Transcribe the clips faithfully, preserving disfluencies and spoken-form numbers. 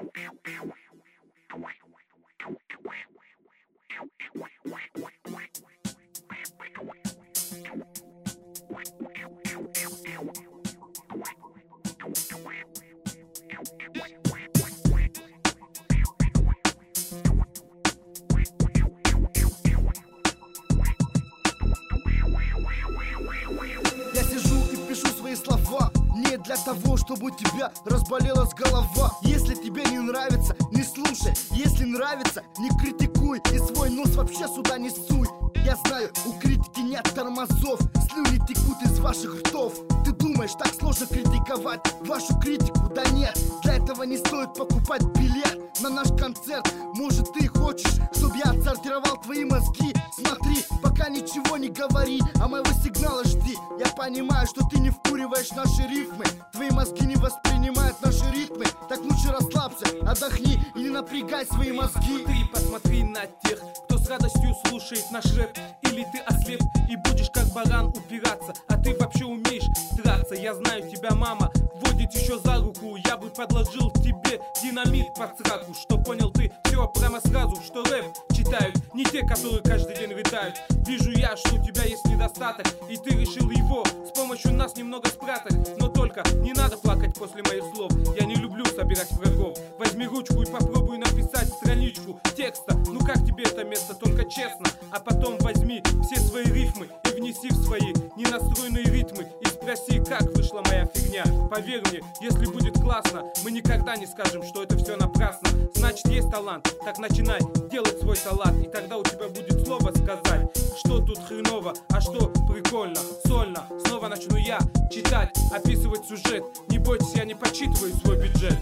Я сижу и пишу свои слова не для того, чтобы у тебя разболелась голова. Если тебе не нравится, не слушай. Если нравится, не критикуй. И свой нос вообще сюда не суй. Я знаю, у критики нет тормозов. Слюни текут из ваших ртов. Ты думаешь, так сложно критиковать вашу критику? Да нет, для этого не стоит покупать билет на наш концерт. Может, ты хочешь, чтобы я отсортировал твои мозги? Смотри, пока ничего не говори, а моего сигнала жди. Я понимаю, что ты не вкуриваешь наши рифмы. Твои мозги не воспринимают наши ритмы. Так лучше расслабься, отдохни и не напрягай свои мозги. Ты посмотри на тех, кто с радостью слушает наш рэп. Или ты ослеп и будешь как баран упираться. А ты вообще умеешь драться. Я знаю, тебя мама водит еще за руку. Я бы подложил тебе динамит под сраку. Что понял ты все прямо сразу, что рэп читают не те, которые каждый день рыдают. Вижу я, что у тебя есть недостаток, и ты решил его с помощью нас немного спрятать. Но только не надо плакать после моих слов. Я не люблю собирать врагов. Возьми ручку и попробуй написать страничку текста. Ну как тебе это место, только честно. А потом возьми все свои рифмы и внеси в свои ненастроенные ритмы. И спроси, как вышла моя фигня. Поверь мне, если будет классно, мы никогда не скажем, что это все напрасно. Значит, есть талант, так начинай делать свой салат. И тогда у тебя будет слово сказать, что тут хреново, а что прикольно, сольно. Снова начну я читать, описывать сюжет. Не бойтесь, я не подсчитываю свой бюджет.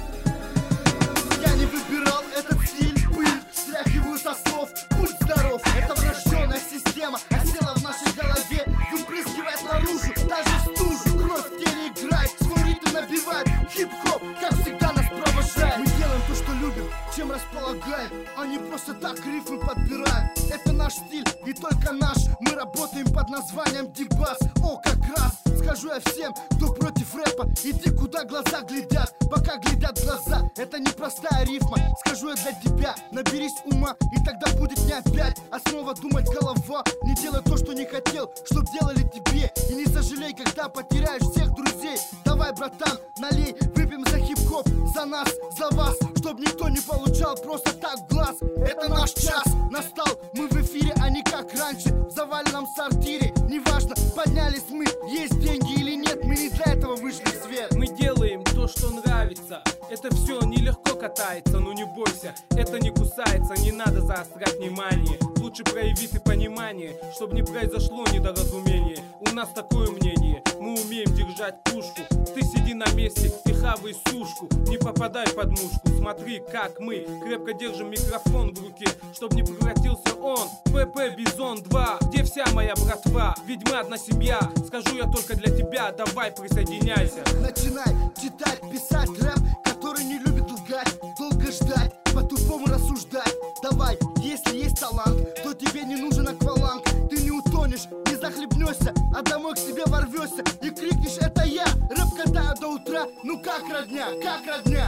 Я не выбирал этот стиль, пыль стряхиваю со слов. Будь здоров, это врожденная система осела в нашей голове, выпрыскивает наружу даже стужу. Кровь в теле играет, свой ритм набивает. Хип-хоп, как всегда, нас провожает. Мы делаем то, что любим, чем располагаем, а не просто так рифмы подбираем. Это наш стиль и только наш. Мы работаем под названием Дибас. О, как раз скажу я всем, кто против рэпа: иди куда глаза глядят, пока глядят глаза. Это не простая рифма, скажу я для тебя. Наберись ума, и тогда будет не опять, а снова думать голова. Не делай то, что не хотел, чтоб делали тебе. И не сожалей, когда потеряешь всех друзей. Давай, братан, налей, выпьем за хип-хоп, за нас, за вас, чтоб никто не получал просто так в глаз. Это наш час настал, мы в эфире, а не как раньше в заваленном сортире. Неважно, поднялись мы, есть деньги или нет, мы не для этого вышли в свет. Мы делаем то, что нравится. Это все нелегко катается, но не бойся, это не кусается. Не надо заострять внимание, лучше прояви ты понимание, чтобы не произошло недоразумение. У нас такое мнение, мы умеем держать пушку. Ты сиди на месте и хавай сушку, не попадай под мушку. Смотри, как мы крепко держим микрофон в руке, чтобы не превратился он в ПП Бизон два. Где вся моя братва? Ведь мы одна семья. Скажу я только для тебя, давай присоединяйся. Начинай читать, писать рэп, который не любит лгать, долго ждать, по-тупому рассуждать. Давай, если есть талант, то тебе не нужен акваланг. Ты не утонешь, не захлебнешься, а домой к себе ворвешься и крикнешь: это я, рэп катаю до утра. Ну как родня, как родня.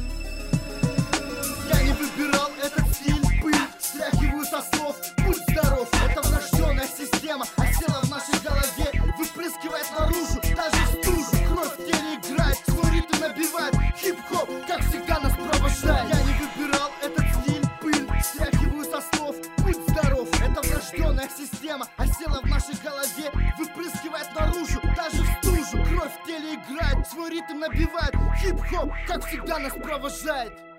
Я не выбирал этот стиль, пыль стряхиваю со слов. Будь здоров, это врожденная система осела в нашей голове, выпрыскивает наружу даже стужу. Кровь в теле играет, свой ритм набивает. Хип-хоп, как всегда, нас провожает. Я не выбирал этот стиль, пыль стряхиваю со слов. Будь здоров, это врожденная система осела в нашей голове, выпрыскивает наружу даже стужу. Кровь в теле играет, свой ритм набивает. Хип-хоп, как всегда, нас провожает.